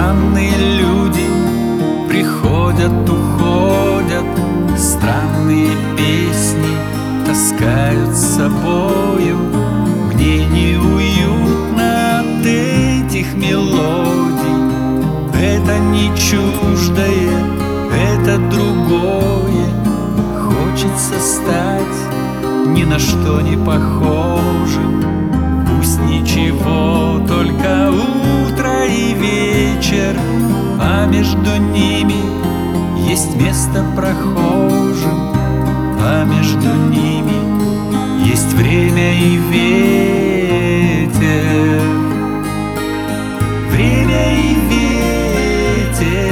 Странные люди приходят, уходят, странные песни таскают с собою. Мне неуютно от этих мелодий. Это не чуждое, это другое. Хочется стать ни на что не похожим. Пусть ничего, только утро и вечер, а между ними есть место прохожим, а между ними есть время и ветер. Время и ветер.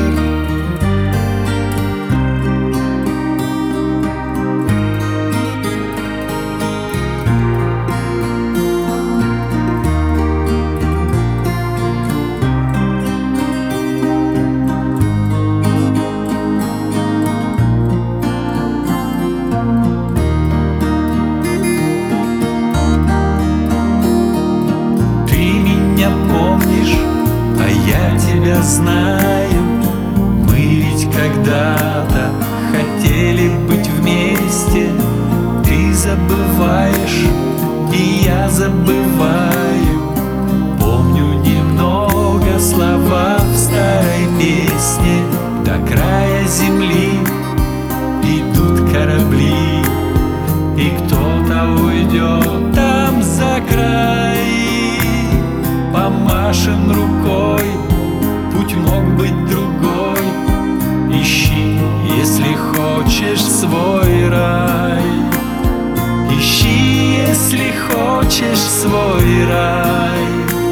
Я тебя знаю, мы ведь когда-то хотели быть вместе. Ты забываешь, и я забываю. Помню немного слова в старой песне. До края земли идут корабли, и кто-то уйдет там за край. Помашем рукой, путь мог быть другой. Ищи, если хочешь, свой рай. Ищи, если хочешь, свой рай.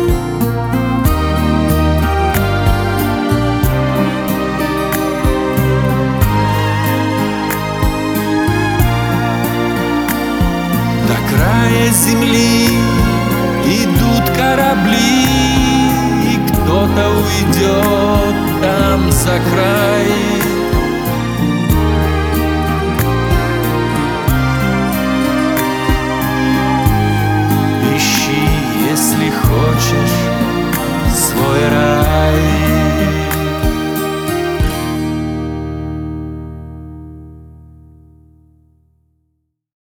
До края земли идут корабли, и кто-то уйдет там за край.